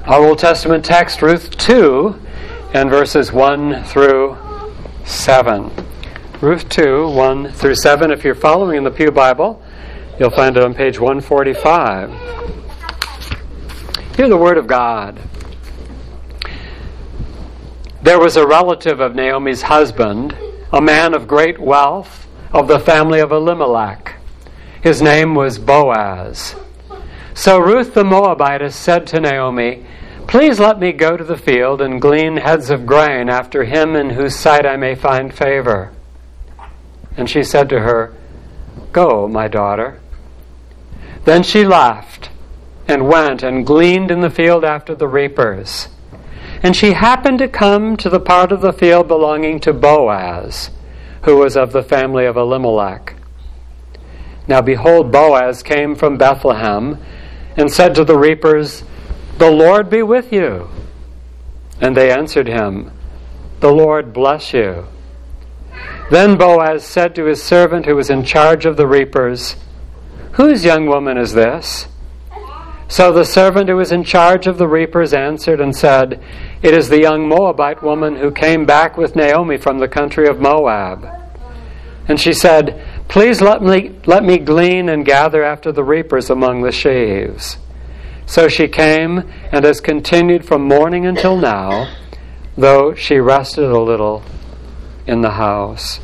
Our Old Testament text, Ruth 2, and verses 1 through 7. Ruth 2, 1 through 7. If you're following in the Pew Bible, you'll find it on page 145. Hear the Word of God. There was a relative of Naomi's husband, a man of great wealth, of the family of Elimelech. His name was Boaz. So Ruth the Moabitess said to Naomi, "Please let me go to the field and glean heads of grain after him in whose sight I may find favor." And she said to her, "Go, my daughter." Then she left and went and gleaned in the field after the reapers. And she happened to come to the part of the field belonging to Boaz, who was of the family of Elimelech. Now behold, Boaz came from Bethlehem and said to the reapers, "The Lord be with you." And they answered him, "The Lord bless you." Then Boaz said to his servant who was in charge of the reapers, "Whose young woman is this?" So the servant who was in charge of the reapers answered and said, "It is the young Moabite woman who came back with Naomi from the country of Moab." And she said, "Please let me glean and gather after the reapers among the sheaves." So she came and has continued from morning until now, though she rested a little in the house.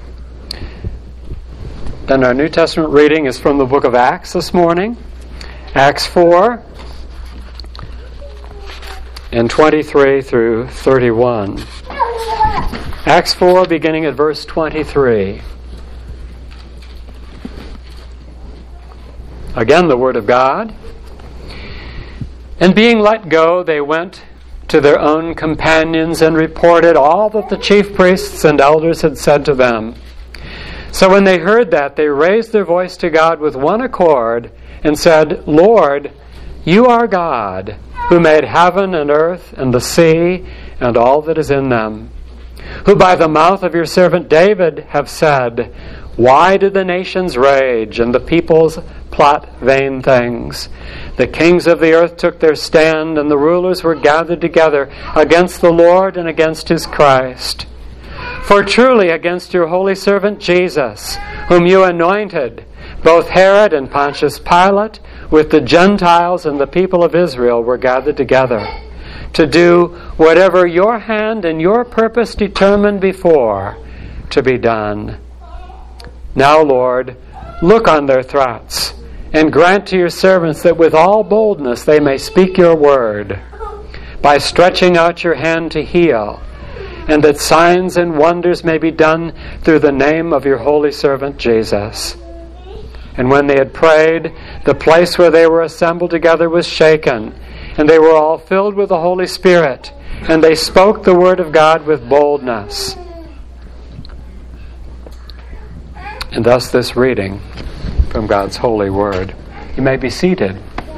Then our New Testament reading is from the book of Acts this morning. Acts 4 and 23 through 31. Acts 4, beginning at verse 23. Again, the Word of God. And being let go, they went to their own companions and reported all that the chief priests and elders had said to them. So when they heard that, they raised their voice to God with one accord and said, "Lord, you are God, who made heaven and earth and the sea and all that is in them, who by the mouth of your servant David have said, 'Why did the nations rage and the peoples plot vain things? The kings of the earth took their stand, and the rulers were gathered together against the Lord and against his Christ. For truly against your holy servant Jesus, whom you anointed, both Herod and Pontius Pilate, with the Gentiles and the people of Israel, were gathered together, to do whatever your hand and your purpose determined before to be done. Now, Lord, look on their threats, and grant to your servants that with all boldness they may speak your word, by stretching out your hand to heal, and that signs and wonders may be done through the name of your holy servant Jesus." And when they had prayed, the place where they were assembled together was shaken, and they were all filled with the Holy Spirit, and they spoke the word of God with boldness. And thus this reading from God's holy word. You may be seated.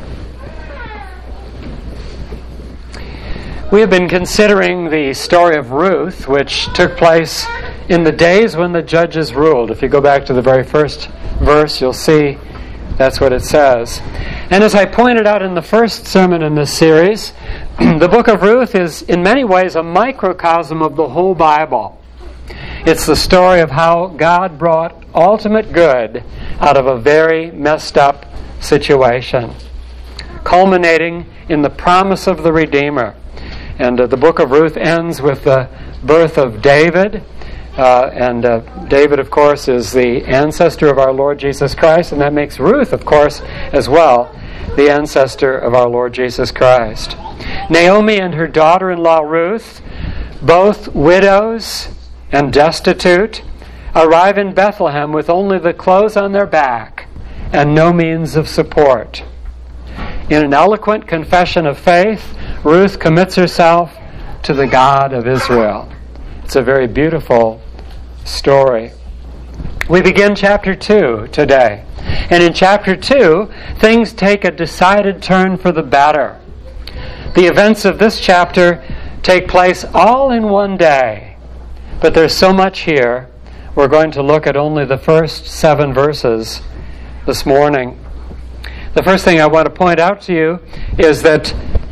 We have been considering the story of Ruth, which took place in the days when the judges ruled. If you go back to the very first verse, you'll see that's what it says. And as I pointed out in the first sermon in this series, the book of Ruth is in many ways a microcosm of the whole Bible. It's the story of how God brought ultimate good out of a very messed up situation, culminating in the promise of the Redeemer. And the book of Ruth ends with the birth of David. David, of course, is the ancestor of our Lord Jesus Christ, and that makes Ruth, of course, as well, the ancestor of our Lord Jesus Christ. Naomi and her daughter-in-law Ruth, both widows and destitute, arrive in Bethlehem with only the clothes on their back and no means of support. In an eloquent confession of faith, Ruth commits herself to the God of Israel. It's a very beautiful story. We begin chapter 2 today. And in chapter 2, things take a decided turn for the better. The events of this chapter take place all in one day. But there's so much here, we're going to look at only the first 7 verses this morning. The first thing I want to point out to you is that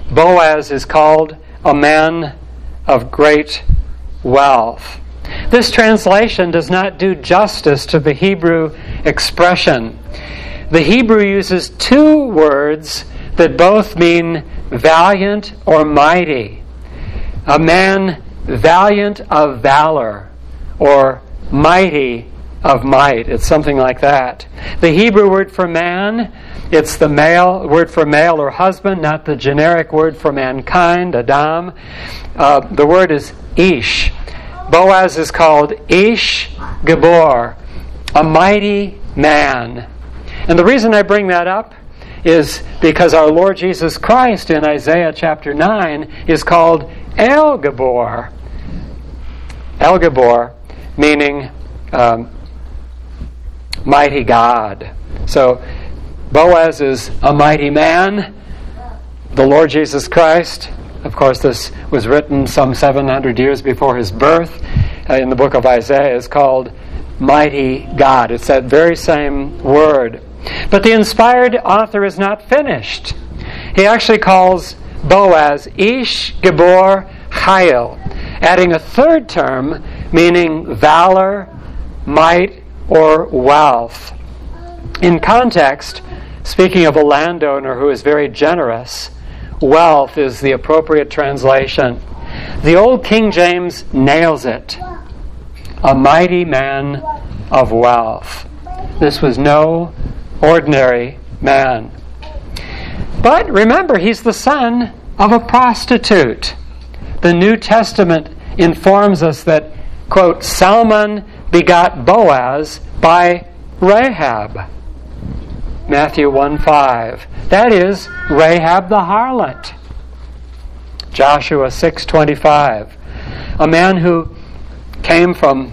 Boaz is called a man of great wealth. This translation does not do justice to the Hebrew expression. The Hebrew uses two words that both mean valiant or mighty. A man valiant of valor or mighty of might. It's something like that. The Hebrew word for man, it's the male word for male or husband, not the generic word for mankind, Adam. The word is ish. Boaz is called Ish Gabor, a mighty man. And the reason I bring that up is because our Lord Jesus Christ in Isaiah chapter 9 is called El Gabor. El Gabor meaning mighty God. So Boaz is a mighty man. The Lord Jesus Christ, of course this was written some 700 years before his birth, in the book of Isaiah, is called mighty God. It's that very same word. But the inspired author is not finished. He actually calls Boaz Ish Gabor Chayil, adding a third term meaning valor, might, or wealth. In context, speaking of a landowner who is very generous, wealth is the appropriate translation. The old King James nails it. A mighty man of wealth. This was no ordinary man. But remember, he's the son of a prostitute. The New Testament informs us that, quote, Salmon begot Boaz by Rahab. Matthew 1:5. That is Rahab the harlot. Joshua 6:25. A man who came from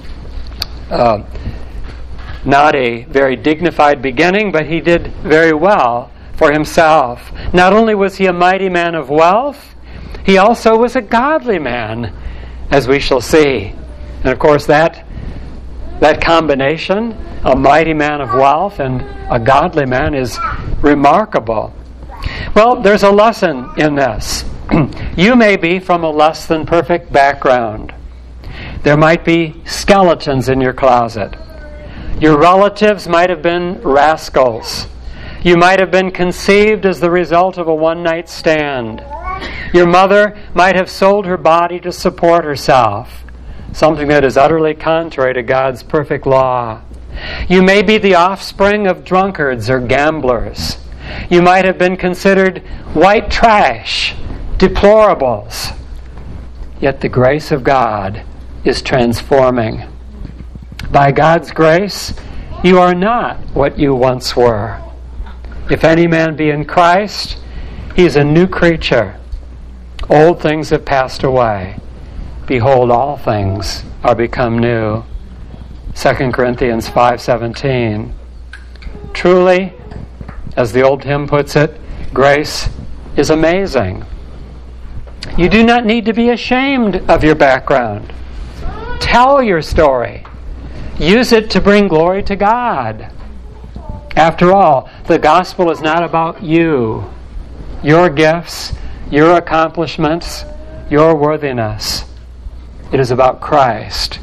not a very dignified beginning, but he did very well for himself. Not only was he a mighty man of wealth, he also was a godly man, as we shall see. And of course that combination, a mighty man of wealth and a godly man, is remarkable. Well, there's a lesson in this. You may be from a less than perfect background. There might be skeletons in your closet. Your relatives might have been rascals. You might have been conceived as the result of a one-night stand. Your mother might have sold her body to support herself, something that is utterly contrary to God's perfect law. You may be the offspring of drunkards or gamblers. You might have been considered white trash, deplorables. Yet the grace of God is transforming. By God's grace, you are not what you once were. If any man be in Christ, he is a new creature. Old things have passed away. Behold, all things are become new. 2 Corinthians 5:17. Truly, as the old hymn puts it, grace is amazing. You do not need to be ashamed of your background. Tell your story. Use it to bring glory to God. After all, the gospel is not about you, your gifts, your accomplishments, your worthiness. It is about Christ.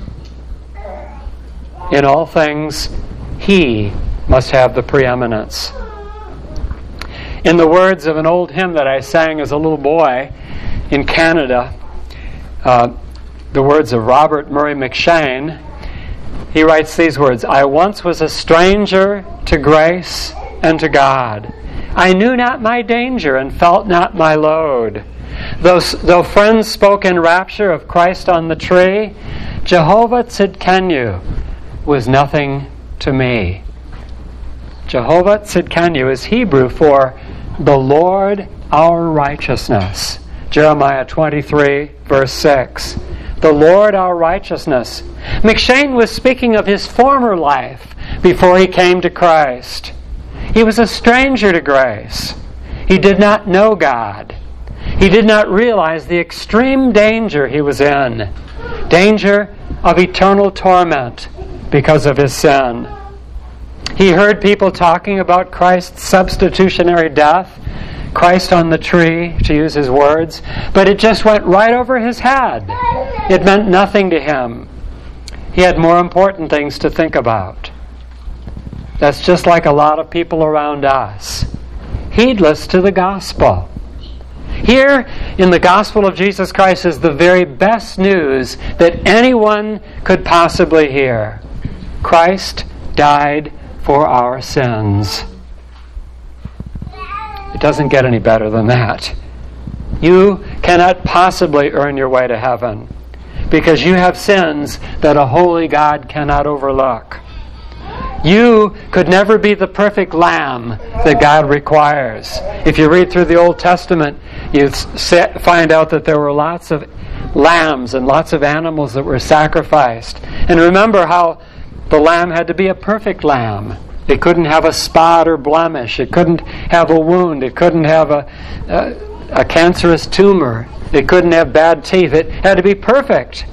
In all things, He must have the preeminence. In the words of an old hymn that I sang as a little boy in Canada, the words of Robert Murray McShane, he writes these words: I once was a stranger to grace and to God. I knew not my danger and felt not my load. Though friends spoke in rapture of Christ on the tree, Jehovah Tzidkenu was nothing to me. Jehovah Tzidkenu is Hebrew for the Lord our righteousness. Jeremiah 23, verse 6. The Lord our righteousness. McShane was speaking of his former life before he came to Christ. He was a stranger to grace. He did not know God. He did not realize the extreme danger he was in. Danger of eternal torment because of his sin. He heard people talking about Christ's substitutionary death, Christ on the tree, to use his words, but it just went right over his head. It meant nothing to him. He had more important things to think about. That's just like a lot of people around us, heedless to the gospel. Here in the gospel of Jesus Christ is the very best news that anyone could possibly hear. Christ died for our sins. It doesn't get any better than that. You cannot possibly earn your way to heaven because you have sins that a holy God cannot overlook. You could never be the perfect lamb that God requires. If you read through the Old Testament, you find out that there were lots of lambs and lots of animals that were sacrificed. And remember how the lamb had to be a perfect lamb. It couldn't have a spot or blemish. It couldn't have a wound. It couldn't have a cancerous tumor. It couldn't have bad teeth. It had to be perfect.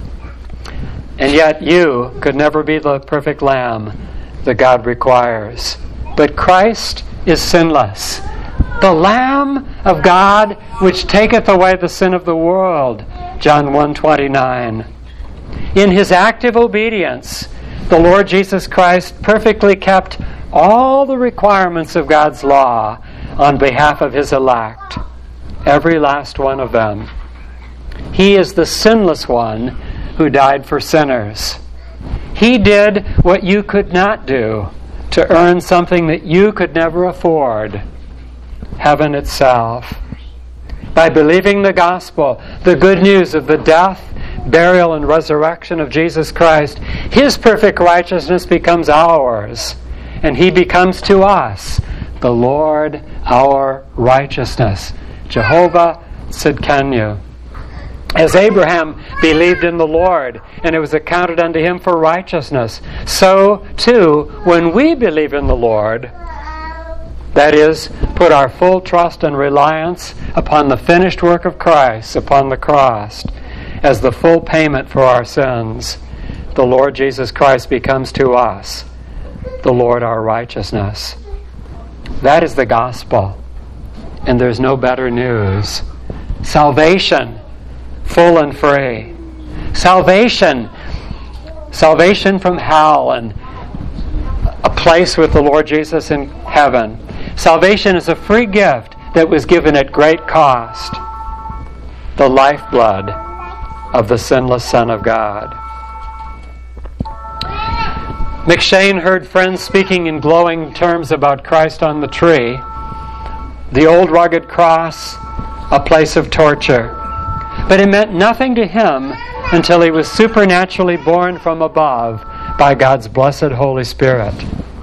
And yet you could never be the perfect lamb that God requires. But Christ is sinless. The Lamb of God which taketh away the sin of the world. John 1:29. In his active obedience, the Lord Jesus Christ perfectly kept all the requirements of God's law on behalf of his elect. Every last one of them. He is the sinless one who died for sinners. He did what you could not do to earn something that you could never afford. Heaven itself. By believing the gospel, the good news of the death, burial, and resurrection of Jesus Christ, his perfect righteousness becomes ours. And he becomes to us the Lord our righteousness. Jehovah Tzidkenu. As Abraham believed in the Lord, and it was accounted unto him for righteousness, so too, when we believe in the Lord, that is, put our full trust and reliance upon the finished work of Christ upon the cross as the full payment for our sins, the Lord Jesus Christ becomes to us the Lord our righteousness. That is the gospel, and there's no better news. Salvation, full and free. Salvation from hell and a place with the Lord Jesus in heaven. Salvation is a free gift that was given at great cost. The lifeblood of the sinless Son of God. McCheyne heard friends speaking in glowing terms about Christ on the tree, the old rugged cross, a place of torture. But it meant nothing to him until he was supernaturally born from above by God's blessed Holy Spirit.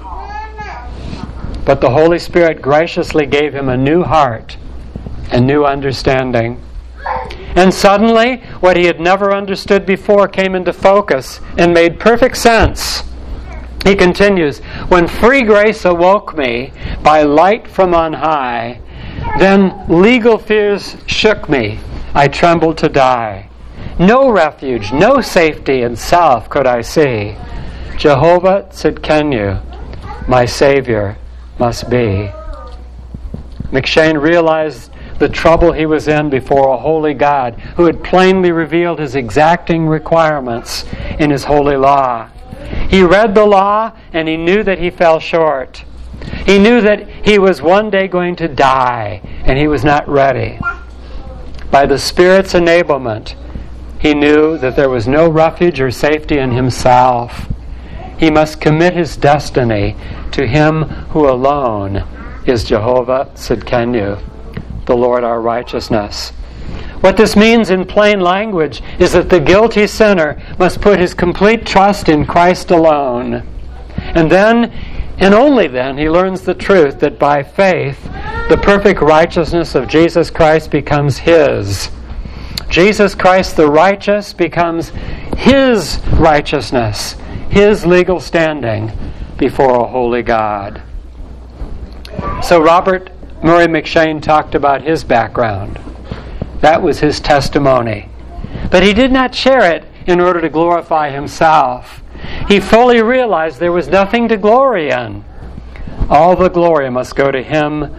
But the Holy Spirit graciously gave him a new heart and new understanding. And suddenly, what he had never understood before came into focus and made perfect sense. He continues, "When free grace awoke me by light from on high, then legal fears shook me. I trembled to die. No refuge, no safety in self could I see. Jehovah Tzidkenu, my Savior, must be." McCheyne realized the trouble he was in before a holy God who had plainly revealed his exacting requirements in his holy law. He read the law and he knew that he fell short. He knew that he was one day going to die and he was not ready. By the Spirit's enablement, he knew that there was no refuge or safety in himself. He must commit his destiny to him who alone is Jehovah Tzidkenu, the Lord our righteousness. What this means in plain language is that the guilty sinner must put his complete trust in Christ alone. And then, and only then, he learns the truth that by faith, the perfect righteousness of Jesus Christ becomes his. Jesus Christ the righteous becomes his righteousness, his legal standing before a holy God. So Robert Murray McCheyne talked about his background. That was his testimony. But he did not share it in order to glorify himself. He fully realized there was nothing to glory in. All the glory must go to him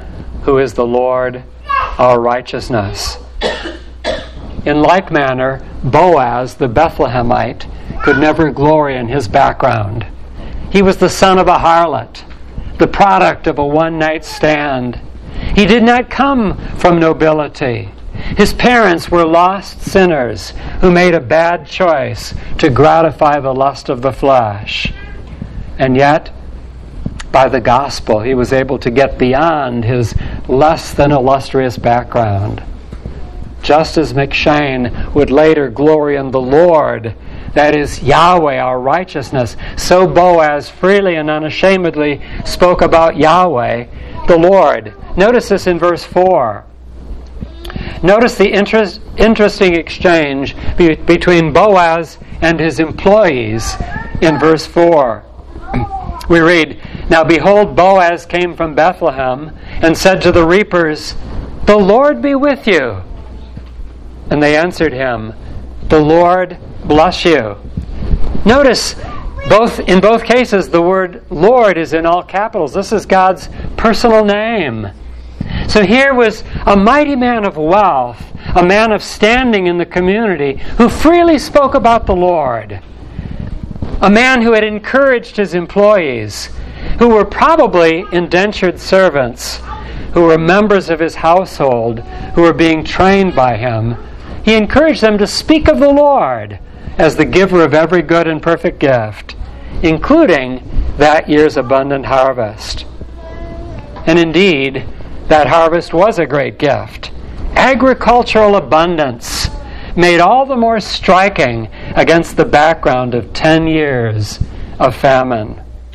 who is the Lord, our righteousness. In like manner, Boaz, the Bethlehemite, could never glory in his background. He was the son of a harlot, the product of a one-night stand. He did not come from nobility. His parents were lost sinners who made a bad choice to gratify the lust of the flesh. And yet, by the gospel, he was able to get beyond his less than illustrious background. Just as McShane would later glory in the Lord, that is Yahweh, our righteousness, so Boaz freely and unashamedly spoke about Yahweh, the Lord. Notice this in verse 4. Notice the interesting exchange between Boaz and his employees in verse 4. We read, "Now behold, Boaz came from Bethlehem and said to the reapers, 'The Lord be with you.' And they answered him, 'The Lord bless you.'" Notice, in both cases, the word Lord is in all capitals. This is God's personal name. So here was a mighty man of wealth, a man of standing in the community, who freely spoke about the Lord. A man who had encouraged his employees, who were probably indentured servants, who were members of his household, who were being trained by him. He encouraged them to speak of the Lord as the giver of every good and perfect gift, including that year's abundant harvest. And indeed, that harvest was a great gift. Agricultural abundance, made all the more striking against the background of 10 years of famine.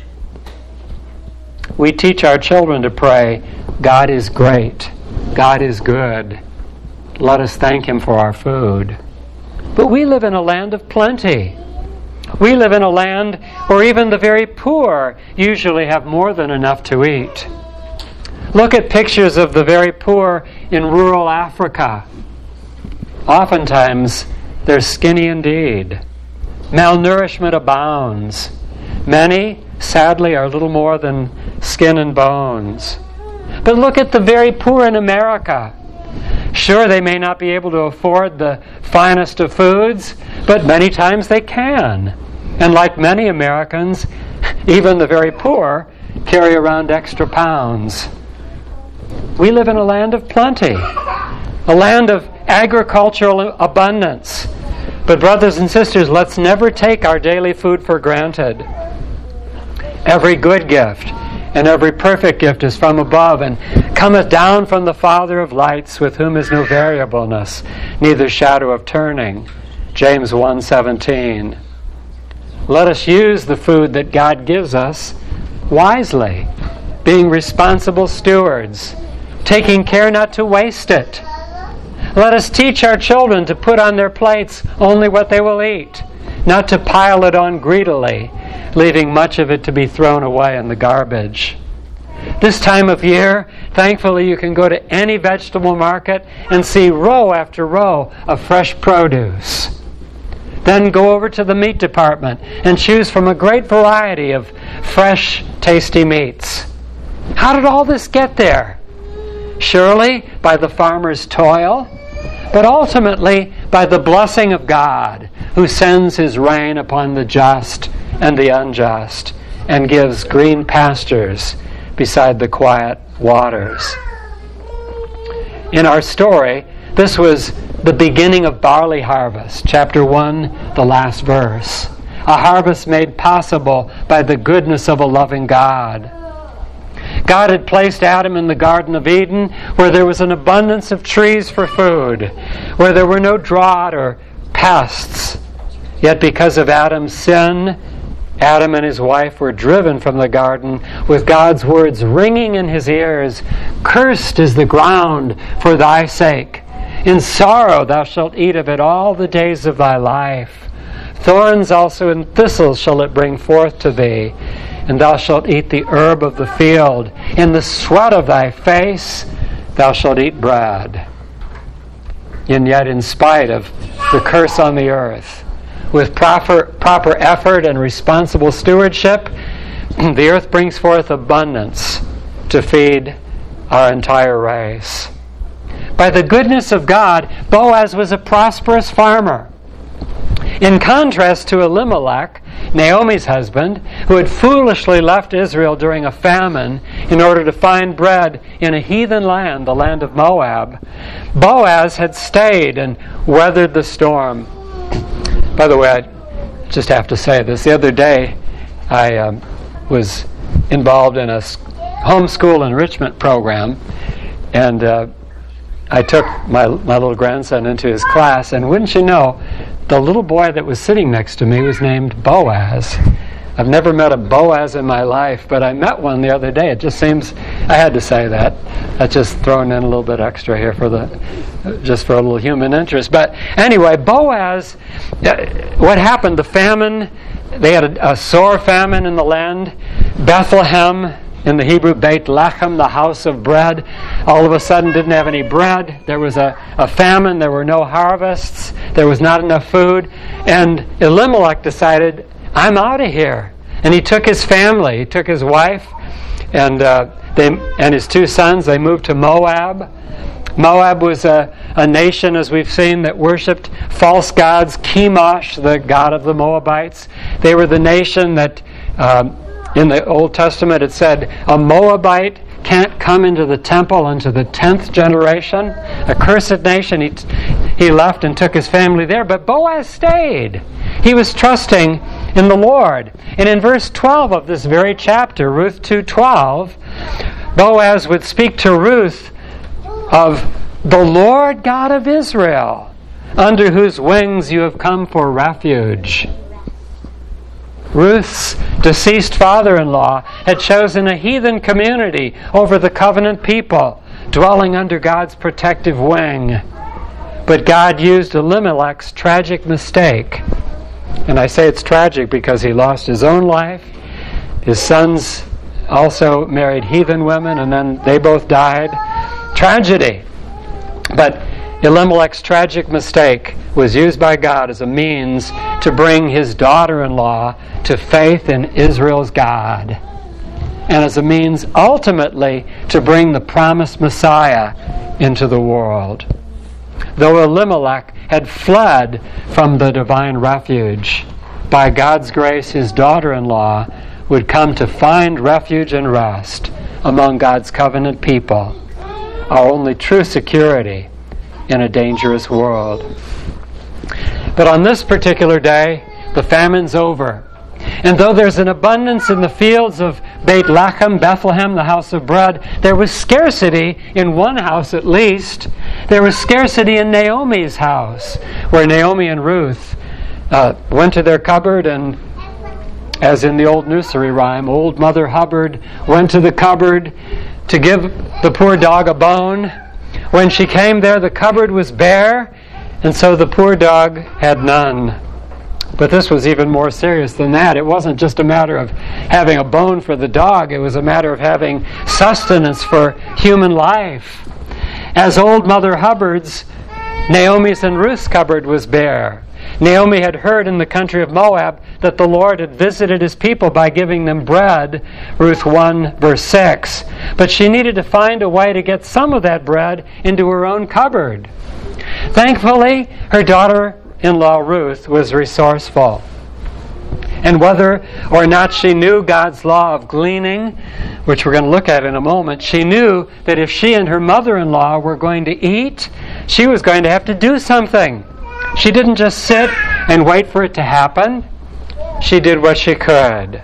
We teach our children to pray, "God is great, God is good. Let us thank Him for our food." But we live in a land of plenty. We live in a land where even the very poor usually have more than enough to eat. Look at pictures of the very poor in rural Africa. Oftentimes, they're skinny indeed. Malnourishment abounds. Many, sadly, are little more than skin and bones. But look at the very poor in America. Sure, they may not be able to afford the finest of foods, but many times they can. And like many Americans, even the very poor carry around extra pounds. We live in a land of plenty, a land of agricultural abundance. But brothers and sisters, let's never take our daily food for granted. Every good gift and every perfect gift is from above, and cometh down from the Father of lights, with whom is no variableness, neither shadow of turning. James 1:17. Let us use the food that God gives us wisely, being responsible stewards, taking care not to waste it. Let us teach our children to put on their plates only what they will eat, not to pile it on greedily, leaving much of it to be thrown away in the garbage. This time of year, thankfully, you can go to any vegetable market and see row after row of fresh produce. Then go over to the meat department and choose from a great variety of fresh, tasty meats. How did all this get there? Surely by the farmer's toil, but ultimately by the blessing of God, who sends His rain upon the just and the unjust, and gives green pastures beside the quiet waters. In our story, this was the beginning of barley harvest, chapter 1, the last verse. A harvest made possible by the goodness of a loving God. God had placed Adam in the Garden of Eden, where there was an abundance of trees for food, where there were no drought or pests. Yet because of Adam's sin, Adam and his wife were driven from the garden with God's words ringing in his ears, "Cursed is the ground for thy sake. In sorrow thou shalt eat of it all the days of thy life. Thorns also and thistles shall it bring forth to thee, and thou shalt eat the herb of the field. In the sweat of thy face thou shalt eat bread." And yet, in spite of the curse on the earth, with proper effort and responsible stewardship, the earth brings forth abundance to feed our entire race. By the goodness of God, Boaz was a prosperous farmer. In contrast to Elimelech, Naomi's husband, who had foolishly left Israel during a famine in order to find bread in a heathen land, the land of Moab, Boaz had stayed and weathered the storm. By the way, I just have to say this. The other day, I was involved in a homeschool enrichment program, and I took my little grandson into his class, and wouldn't you know, the little boy that was sitting next to me was named Boaz. I've never met a Boaz in my life, but I met one the other day. It just seems I had to say that. That's just throwing in a little bit extra here just for a little human interest. But anyway, Boaz, what happened? The famine, they had a sore famine in the land. Bethlehem, in the Hebrew, Beit Lechem, the house of bread, all of a sudden didn't have any bread. There was a famine. There were no harvests. There was not enough food. And Elimelech decided, I'm out of here. And he took his family. He took his wife and his two sons. They moved to Moab. Moab was a nation, as we've seen, that worshipped false gods. Chemosh, the god of the Moabites. They were the nation that... in the Old Testament, it said, a Moabite can't come into the temple until the 10th generation. A cursed nation. He left and took his family there. But Boaz stayed. He was trusting in the Lord. And in verse 12 of this very chapter, Ruth 2:12, Boaz would speak to Ruth of the Lord God of Israel, under whose wings you have come for refuge. Ruth's deceased father-in-law had chosen a heathen community over the covenant people, dwelling under God's protective wing. But God used Elimelech's tragic mistake. And I say it's tragic because he lost his own life. His sons also married heathen women, and then they both died. Tragedy. But Elimelech's tragic mistake was used by God as a means to bring his daughter-in-law to faith in Israel's God, and as a means ultimately to bring the promised Messiah into the world. Though Elimelech had fled from the divine refuge, by God's grace his daughter-in-law would come to find refuge and rest among God's covenant people, our only true security in a dangerous world. But on this particular day, the famine's over. And though there's an abundance in the fields of Beit Lechem, Bethlehem, the house of bread, there was scarcity in one house at least. There was scarcity in Naomi's house, where Naomi and Ruth went to their cupboard, and as in the old nursery rhyme, old Mother Hubbard went to the cupboard to give the poor dog a bone. When she came there, the cupboard was bare, and so the poor dog had none. But this was even more serious than that. It wasn't just a matter of having a bone for the dog. It was a matter of having sustenance for human life. As old Mother Hubbard's, Naomi's and Ruth's cupboard was bare. Naomi had heard in the country of Moab that the Lord had visited his people by giving them bread, Ruth 1, verse 6. But she needed to find a way to get some of that bread into her own cupboard. Thankfully, her daughter-in-law Ruth was resourceful. And whether or not she knew God's law of gleaning, which we're going to look at in a moment, she knew that if she and her mother-in-law were going to eat, she was going to have to do something. She didn't just sit and wait for it to happen. She did what she could.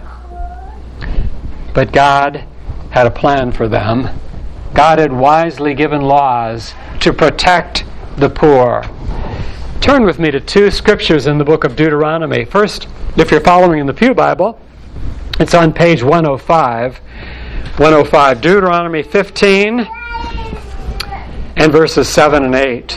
But God had a plan for them. God had wisely given laws to protect the poor. Turn with me to two scriptures in the book of Deuteronomy. First, if you're following in the Pew Bible, it's on page 105. 105, Deuteronomy 15 and verses 7 and 8.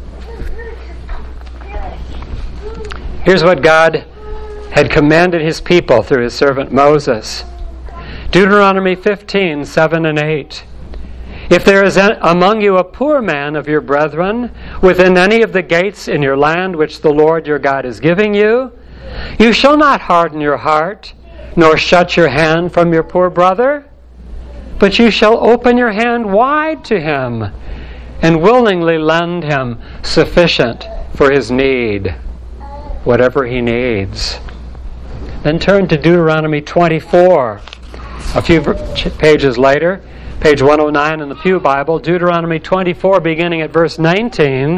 Here's what God had commanded his people through his servant Moses. Deuteronomy 15, 7 and 8. If there is among you a poor man of your brethren within any of the gates in your land which the Lord your God is giving you, you shall not harden your heart, nor shut your hand from your poor brother. but you shall open your hand wide to him and willingly lend him sufficient for his need, whatever he needs. Then turn to Deuteronomy 24. A few pages later, page 109 in the Pew Bible, Deuteronomy 24, beginning at verse 19.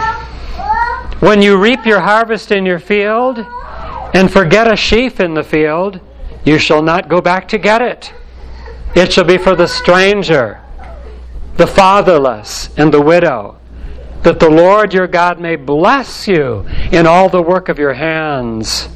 When you reap your harvest in your field and forget a sheaf in the field, you shall not go back to get it. It shall be for the stranger, the fatherless, and the widow, that the Lord your God may bless you in all the work of your hands.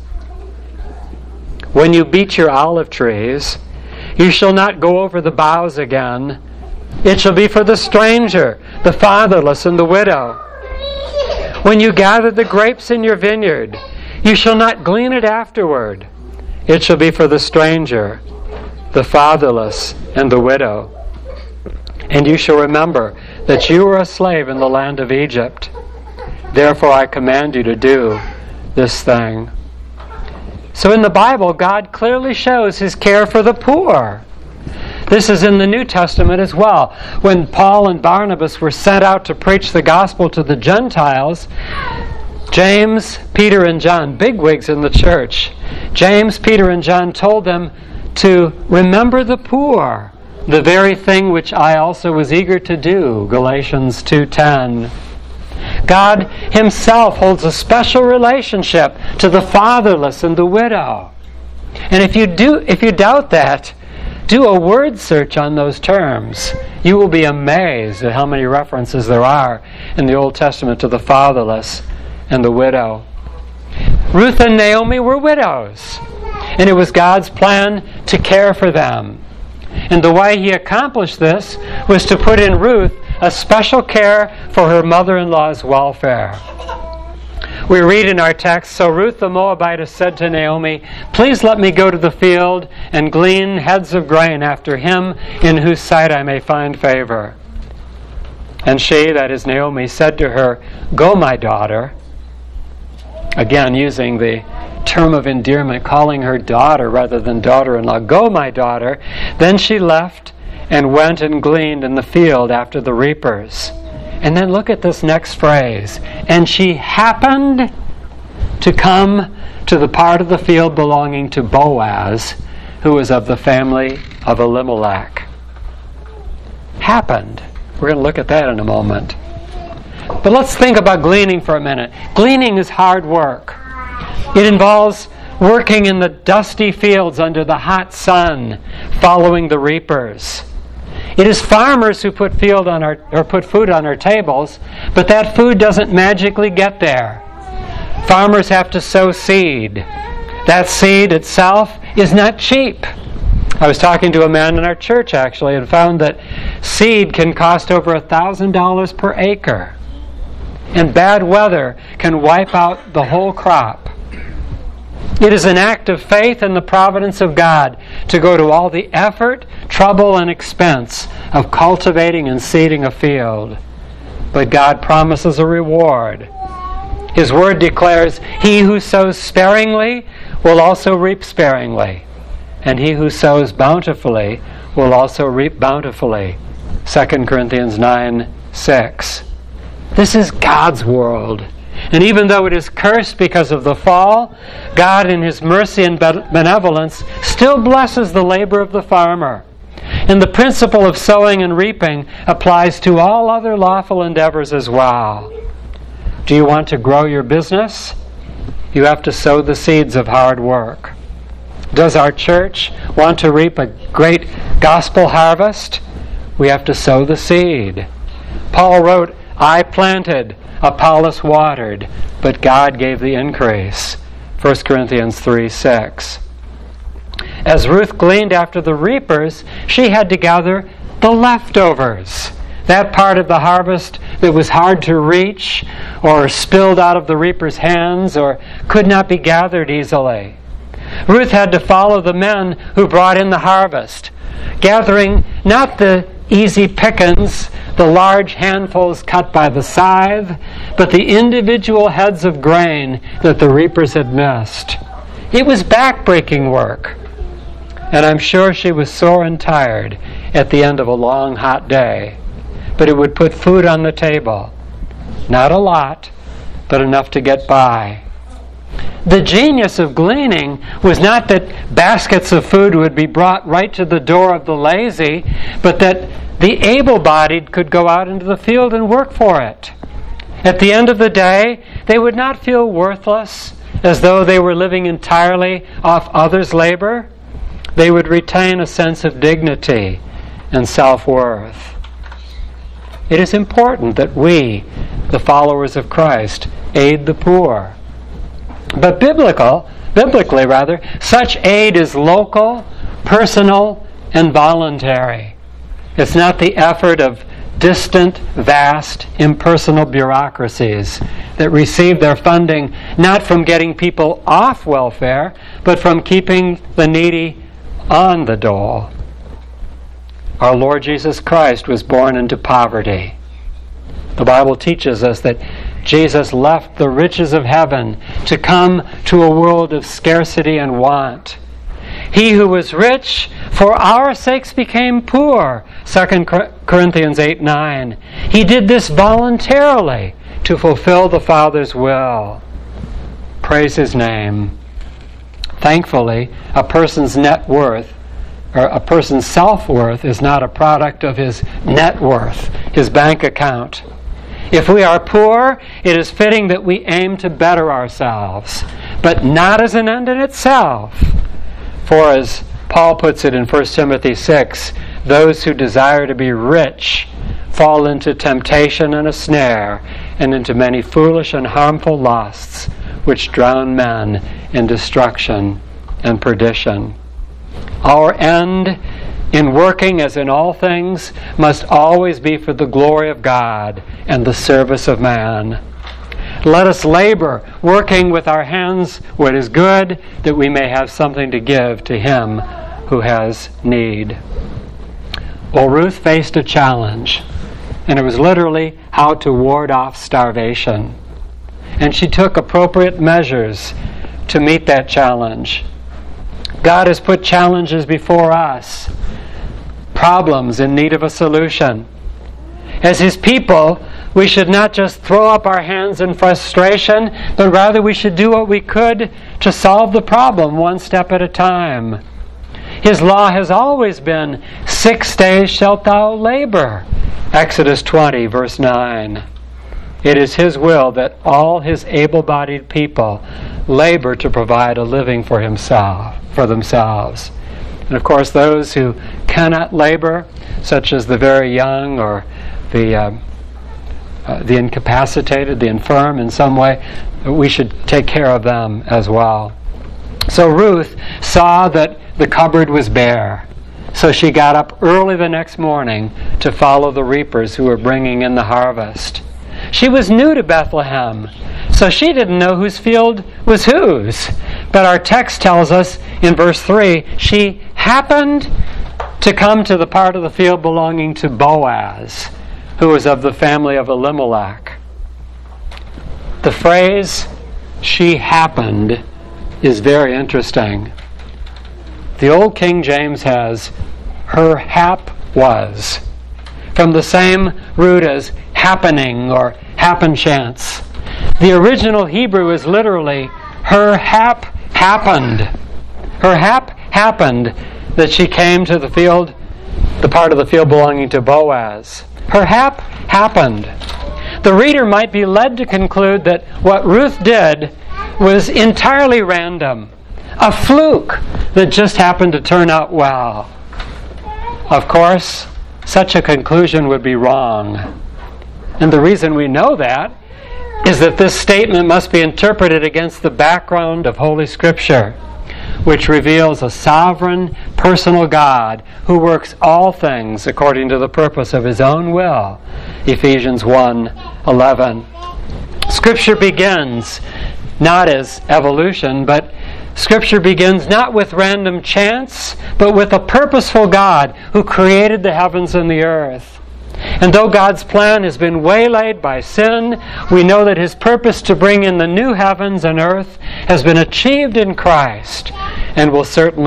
When you beat your olive trees, you shall not go over the boughs again. It shall be for the stranger, the fatherless, and the widow. When you gather the grapes in your vineyard, you shall not glean it afterward. It shall be for the stranger, the fatherless, and the widow. And you shall remember that you were a slave in the land of Egypt. Therefore I command you to do this thing. So in the Bible, God clearly shows his care for the poor. This is in the New Testament as well. When Paul and Barnabas were sent out to preach the gospel to the Gentiles, James, Peter, and John, bigwigs in the church, James, Peter, and John told them to remember the poor, the very thing which I also was eager to do, Galatians 2:10. God himself holds a special relationship to the fatherless and the widow. And if you doubt that, do a word search on those terms. You will be amazed at how many references there are in the Old Testament to the fatherless and the widow. Ruth and Naomi were widows, and it was God's plan to care for them. And the way he accomplished this was to put in Ruth a special care for her mother-in-law's welfare. We read in our text, so Ruth the Moabitess said to Naomi, please let me go to the field and glean heads of grain after him in whose sight I may find favor. And she, that is Naomi, said to her, go, my daughter. Again, using the term of endearment, calling her daughter rather than daughter-in-law. Go, my daughter. Then she left and went and gleaned in the field after the reapers. And then look at this next phrase. And she happened to come to the part of the field belonging to Boaz, who was of the family of Elimelech. Happened. We're going to look at that in a moment. But let's think about gleaning for a minute. Gleaning is hard work. It involves working in the dusty fields under the hot sun, following the reapers. It is farmers who put food on our tables, but that food doesn't magically get there. Farmers have to sow seed. That seed itself is not cheap. I was talking to a man in our church actually and found that seed can cost over $1,000 per acre. And bad weather can wipe out the whole crop. It is an act of faith in the providence of God to go to all the effort, trouble, and expense of cultivating and seeding a field. But God promises a reward. His word declares, he who sows sparingly will also reap sparingly, and he who sows bountifully will also reap bountifully. 2 Corinthians 9:6. This is God's world. And even though it is cursed because of the fall, God in his mercy and benevolence still blesses the labor of the farmer. And the principle of sowing and reaping applies to all other lawful endeavors as well. Do you want to grow your business? You have to sow the seeds of hard work. Does our church want to reap a great gospel harvest? We have to sow the seed. Paul wrote, I planted, Apollos watered, but God gave the increase. 1 Corinthians 3:6. As Ruth gleaned after the reapers, she had to gather the leftovers. That part of the harvest that was hard to reach or spilled out of the reapers' hands or could not be gathered easily. Ruth had to follow the men who brought in the harvest, gathering not the easy pickings, the large handfuls cut by the scythe, but the individual heads of grain that the reapers had missed. It was back-breaking work. And I'm sure she was sore and tired at the end of a long, hot day. But it would put food on the table. Not a lot, but enough to get by. The genius of gleaning was not that baskets of food would be brought right to the door of the lazy, but that the able-bodied could go out into the field and work for it. At the end of the day, they would not feel worthless, as though they were living entirely off others' labor. They would retain a sense of dignity and self-worth. It is important that we, the followers of Christ, aid the poor. But biblically, such aid is local, personal, and voluntary. It's not the effort of distant, vast, impersonal bureaucracies that receive their funding not from getting people off welfare, but from keeping the needy on the dole. Our Lord Jesus Christ was born into poverty. The Bible teaches us that Jesus left the riches of heaven to come to a world of scarcity and want. He who was rich for our sakes became poor, 2 Corinthians 8:9. He did this voluntarily to fulfill the Father's will. Praise His name. Thankfully, a person's net worth, or a person's self-worth, is not a product of his net worth, his bank account. If we are poor, it is fitting that we aim to better ourselves, but not as an end in itself. For as Paul puts it in 1 Timothy 6, those who desire to be rich fall into temptation and a snare, and into many foolish and harmful lusts, which drown men in destruction and perdition. Our end in working, as in all things, must always be for the glory of God and the service of man. Let us labor, working with our hands what is good, that we may have something to give to him who has need. Well, Ruth faced a challenge, and it was literally how to ward off starvation. And she took appropriate measures to meet that challenge. God has put challenges before us, problems in need of a solution. As His people, we should not just throw up our hands in frustration, but rather we should do what we could to solve the problem one step at a time. His law has always been, 6 days shalt thou labor. Exodus 20, verse 9. It is His will that all His able-bodied people labor to provide a living for themselves. And of course, those who cannot labor, such as the very young or the incapacitated, the infirm in some way, we should take care of them as well. So Ruth saw that the cupboard was bare. So she got up early the next morning to follow the reapers who were bringing in the harvest. She was new to Bethlehem, so she didn't know whose field was whose. But our text tells us in verse 3, she happened to come to the part of the field belonging to Boaz, who was of the family of Elimelech. The phrase, she happened, is very interesting. The Old King James has, her hap was, from the same root as happening or happen chance. The original Hebrew is literally, her hap happened. Her hap happened that she came to the field, the part of the field belonging to Boaz. Her hap happened. The reader might be led to conclude that what Ruth did was entirely random, a fluke that just happened to turn out well. Of course, such a conclusion would be wrong. And the reason we know that is that this statement must be interpreted against the background of Holy Scripture, which reveals a sovereign, personal God who works all things according to the purpose of His own will. Ephesians 1:11. Scripture begins not as evolution, but Scripture begins not with random chance, but with a purposeful God who created the heavens and the earth. And though God's plan has been waylaid by sin, we know that His purpose to bring in the new heavens and earth has been achieved in Christ, and will certainly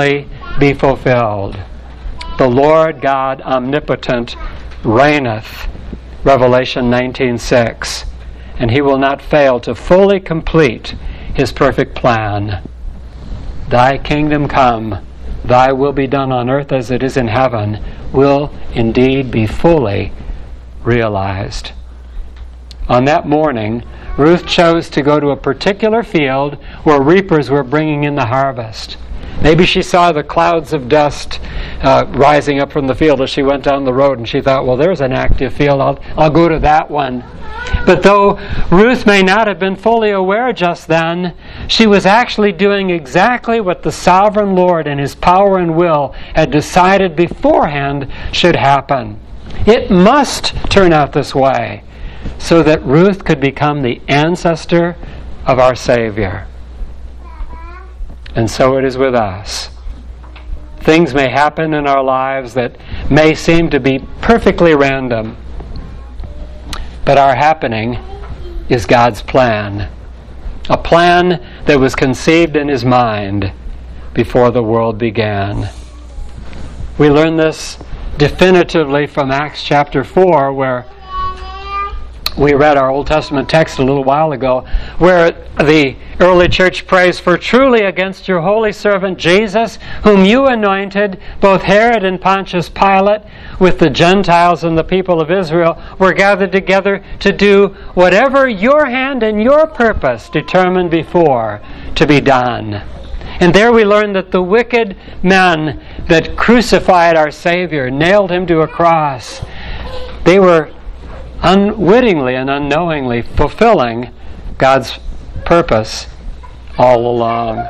be fulfilled. The Lord God omnipotent reigneth, Revelation 19:6, and He will not fail to fully complete His perfect plan. Thy kingdom come, Thy will be done on earth as it is in heaven, will indeed be fully realized. On that morning, Ruth chose to go to a particular field where reapers were bringing in the harvest. Maybe she saw the clouds of dust rising up from the field as she went down the road, and she thought, well, there's an active field. I'll go to that one. But though Ruth may not have been fully aware just then, she was actually doing exactly what the sovereign Lord in His power and will had decided beforehand should happen. It must turn out this way so that Ruth could become the ancestor of our Savior. And so it is with us. Things may happen in our lives that may seem to be perfectly random, but our happening is God's plan. A plan that was conceived in His mind before the world began. We learn this definitively from Acts chapter 4, where we read our Old Testament text a little while ago, where the early church prays, "For truly against your holy servant Jesus, whom you anointed, both Herod and Pontius Pilate, with the Gentiles and the people of Israel, were gathered together to do whatever your hand and your purpose determined before to be done." And there we learn that the wicked men that crucified our Savior, nailed Him to a cross, they were unwittingly and unknowingly fulfilling God's purpose all along.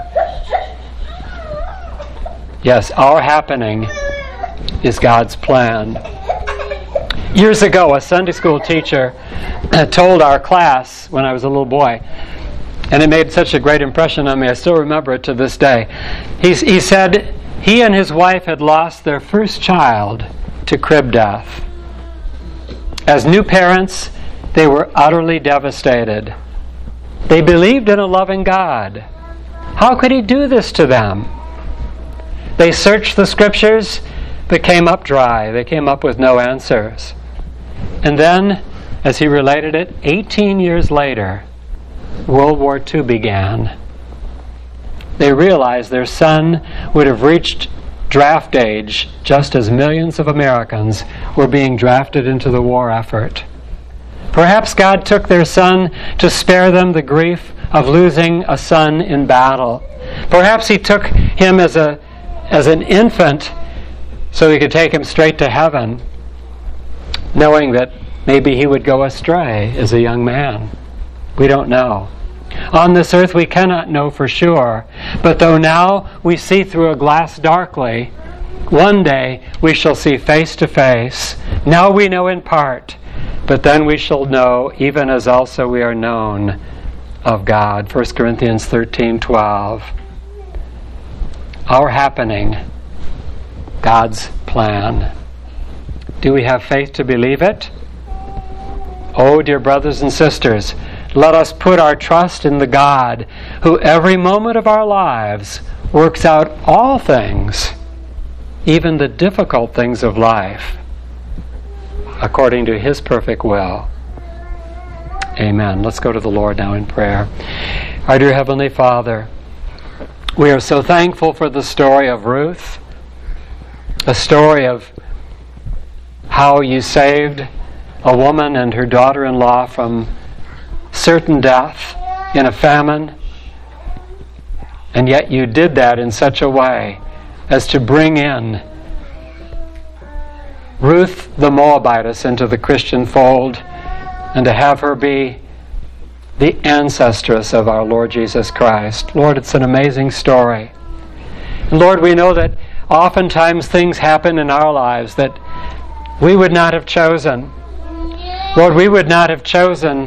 Yes, our happening is God's plan. Years ago, a Sunday school teacher told our class when I was a little boy, and it made such a great impression on me, I still remember it to this day. He said he and his wife had lost their first child to crib death. As new parents, they were utterly devastated. They believed in a loving God. How could He do this to them? They searched the Scriptures, but came up dry. They came up with no answers. And then, as he related it, 18 years later, World War II began. They realized their son would have reached draft age just as millions of Americans were being drafted into the war effort. Perhaps God took their son to spare them the grief of losing a son in battle. Perhaps He took him as an infant so He could take him straight to heaven, knowing that maybe he would go astray as a young man. We don't know. On this earth we cannot know for sure, but though now we see through a glass darkly, one day we shall see face to face. Now we know in part, but then we shall know even as also we are known of God. 1 Corinthians 13:12. Our happening, God's plan. Do we have faith to believe it? Oh, dear brothers and sisters, let us put our trust in the God who every moment of our lives works out all things, even the difficult things of life, according to His perfect will. Amen. Let's go to the Lord now in prayer. Our dear Heavenly Father, we are so thankful for the story of Ruth, a story of how You saved a woman and her daughter-in-law from certain death in a famine, and yet You did that in such a way as to bring in Ruth the Moabitess into the Christian fold, and to have her be the ancestress of our Lord Jesus Christ. Lord, it's an amazing story. And Lord, we know that oftentimes things happen in our lives that we would not have chosen. Lord, I would not have chosen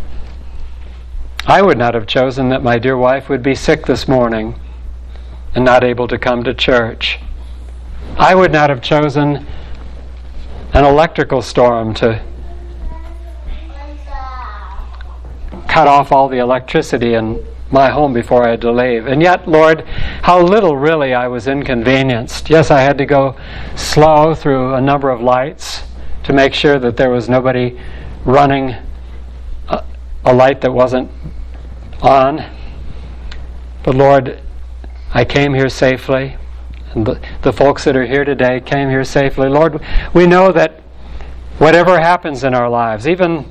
that my dear wife would be sick this morning and not able to come to church. I would not have chosen an electrical storm to cut off all the electricity in my home before I had to leave. And yet, Lord, how little really I was inconvenienced. Yes, I had to go slow through a number of lights to make sure that there was nobody running a light that wasn't on. But Lord, I came here safely, and the folks that are here today came here safely. Lord, we know that whatever happens in our lives, even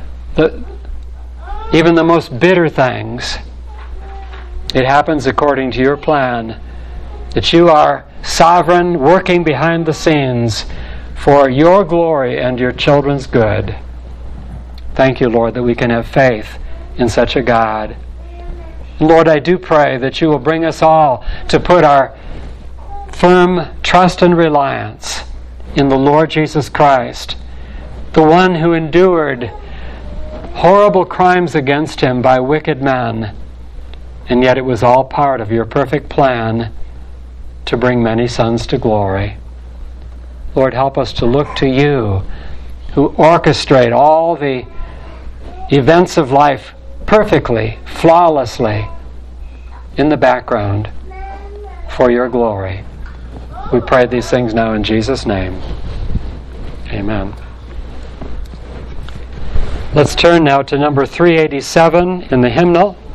the most bitter things, it happens according to your plan, that you are sovereign, working behind the scenes for your glory and your children's good. Thank you, Lord, that we can have faith in such a God. Lord, I do pray that you will bring us all to put our firm trust and reliance in the Lord Jesus Christ, the one who endured horrible crimes against him by wicked men, and yet it was all part of your perfect plan to bring many sons to glory. Lord, help us to look to you, who orchestrate all the events of life perfectly, flawlessly, in the background for your glory. We pray these things now in Jesus' name. Amen. Let's turn now to number 387 in the hymnal.